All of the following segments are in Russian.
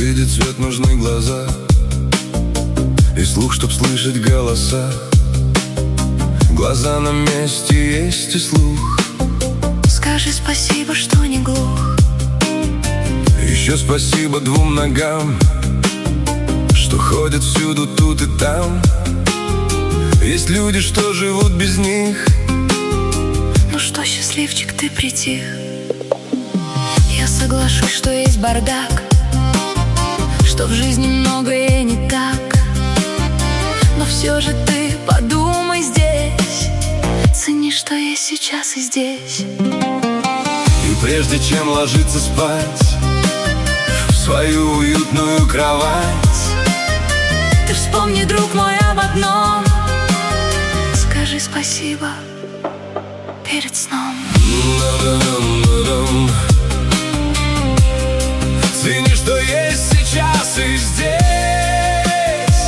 видеть свет, нужны глаза и слух, чтоб слышать голоса. Глаза на месте, есть и слух. Скажи спасибо, что не глух. Еще спасибо двум ногам, что ходят всюду, тут и там. Есть люди, что живут без них. Ну что, счастливчик, ты притих. Я соглашусь, что есть бардак, что в жизни многое не так. Но все же ты подумай здесь, цени, что есть сейчас и здесь. И прежде чем ложиться спать в свою уютную кровать, ты вспомни, друг мой, об одном. Скажи спасибо перед сном. Цени, что есть сейчас и здесь.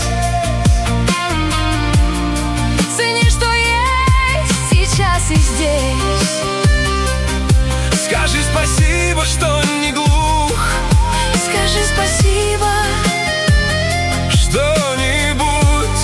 Цени, что есть сейчас и здесь. Скажи спасибо, что не глух. Скажи спасибо. Что-нибудь.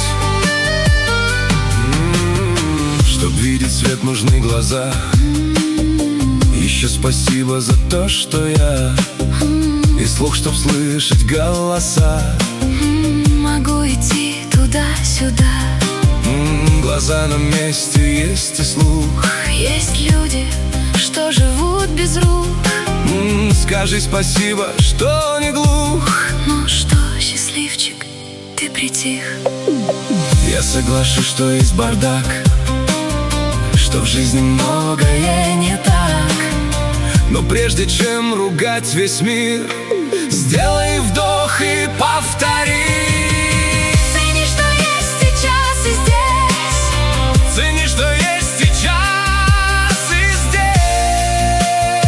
Чтоб видеть свет, нужны глаза. Еще спасибо за то, что я, и слух, чтоб слышать голоса. Могу идти туда-сюда. Глаза на месте, есть и слух. Есть люди, что живут без рук. Скажи спасибо, что не глух. Ну что, счастливчик, ты притих. Я соглашусь, что есть бардак, что в жизни многое не так. Но прежде чем ругать весь мир, сделай вдох и повтори. Цени, что есть сейчас и здесь. Цени, что есть сейчас и здесь.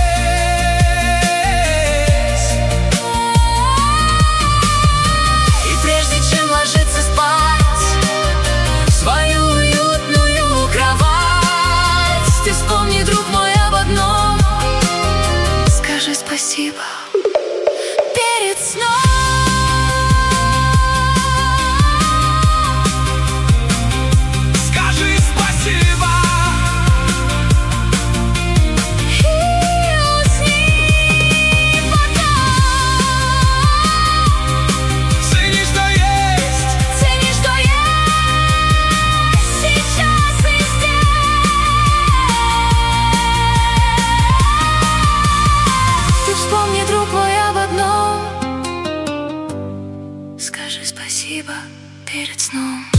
И прежде чем ложиться спать в свою уютную кровать, ты вспомни, друг мой, об одном. Скажи спасибо перед сном. Скажи спасибо. И усни потом. Цени, что есть. Цени, что есть сейчас и здесь. Ты вспомни, друг мой, об одном. Скажи спасибо перед сном.